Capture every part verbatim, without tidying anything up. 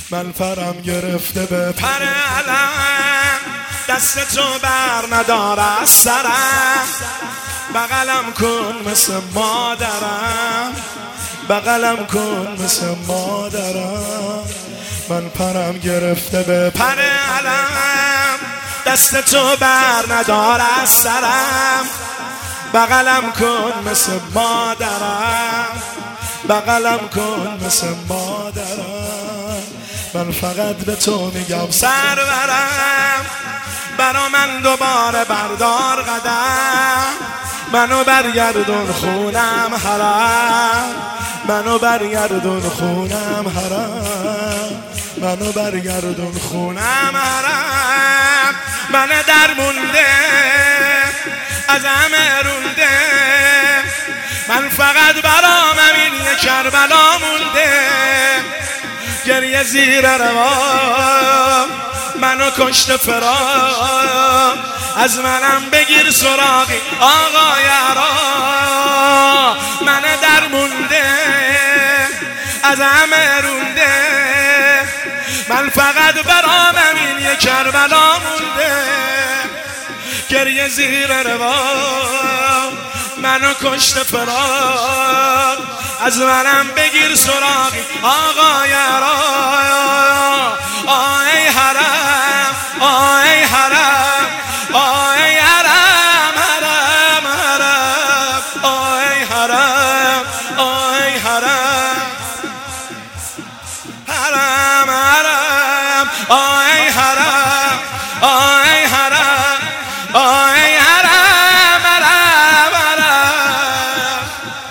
من پرم گرفته به پر علم، دست تو بر نداره از سرم، بغلم کن مثل مادرم، بغلم کن مثل مادرم. من پرم گرفته به پر علم، دست تو بر نداره از سرم، بغلم کن مثل مادرم، بغلم کن مثل مادرم. من فقط به تو میگم سرورم، برا من دوباره بردار قدم، منو برگردون خونم حرم، منو برگردون خونم حرم، منو برگردون خونم حرم. من در مونده از همه رونده، من فقط برام این یه کربلا مونده. گریه زیر روام منو کشت فراق، از منم بگیر سراغی آقا یارا. من در مونده از همه رونده، من فقط برام این یه کربلا مونده. گریه زیر روام منو کشت فراق، از منم بگیر سراغی آقا یارا. آی حرم آی حرم آی حرم حرم حرم آی حرم آی حرم حرم حرم آی حرم آی حرم آی حرم حرم حرم.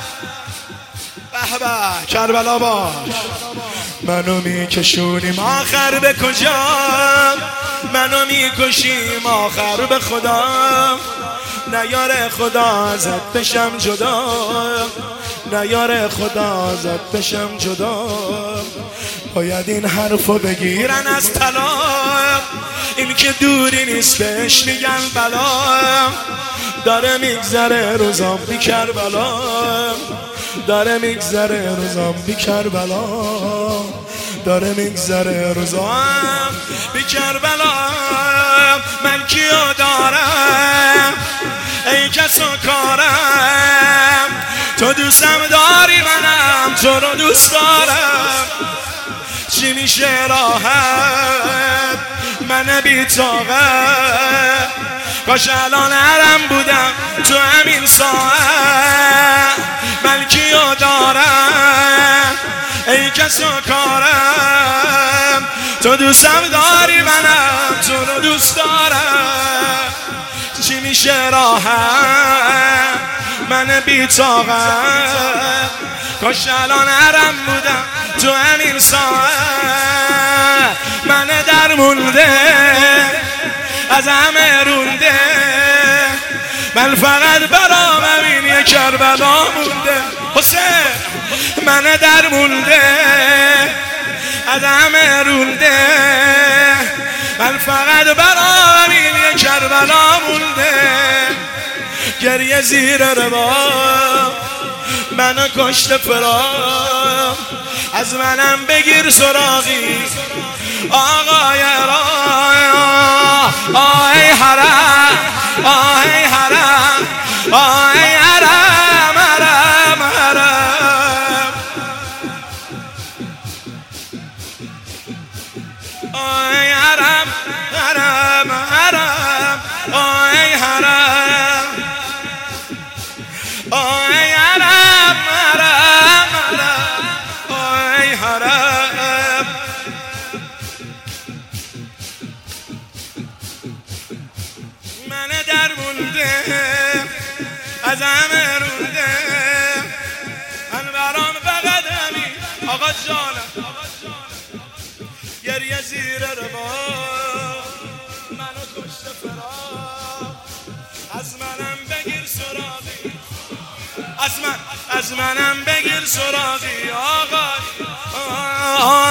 به به کربلا باش. منو میکشونیم آخر به کجا، منو میکشیم آخر به خدا. نیاره خدا ازت بشم جدا، نیاره خدا ازت بشم جدا. باید این حرفو بگیرن از طلاق، این که دوری نیست بهش میگن بلا. داره میگذره روزام بی کربلا، داره میگذره روزام بی کربلا، داره میگذره روزام بی کربلا. من کیو دارم ای کس و کارم، تو دوستم داری منم تو رو دوست دارم. چی میشه راحت من بی طاقت، کاش الان حرم بودم تو همین ساعت. من کیو دارم ای کس و کارم، تو دوستم داری منم تو رو دوست دارم. چی میشه راحت من بی طاقت، کاش الان حرم بودم تو همین ساعت. من در مونده از همه رونده، من فقط برام همین یه کربلا مونده. حسین من در مونده از همه رونده، من فقط برام همین یه کربلا مونده. گریه زیر روام منو کشت فراق، از منم بگیر سراغی آقا یارا. آی حرم آی حرم آی حرم حرم حرم آی حرم حرم حرم آی حرم آی حرم حرم حرم آی حرم. من در مونده از همه رونده، من برام فقط همین آقا جانم. گریه زیر روام منو کشت فراق، از منم بگیر سراغی، از من از منم بگیر سراغی آقا.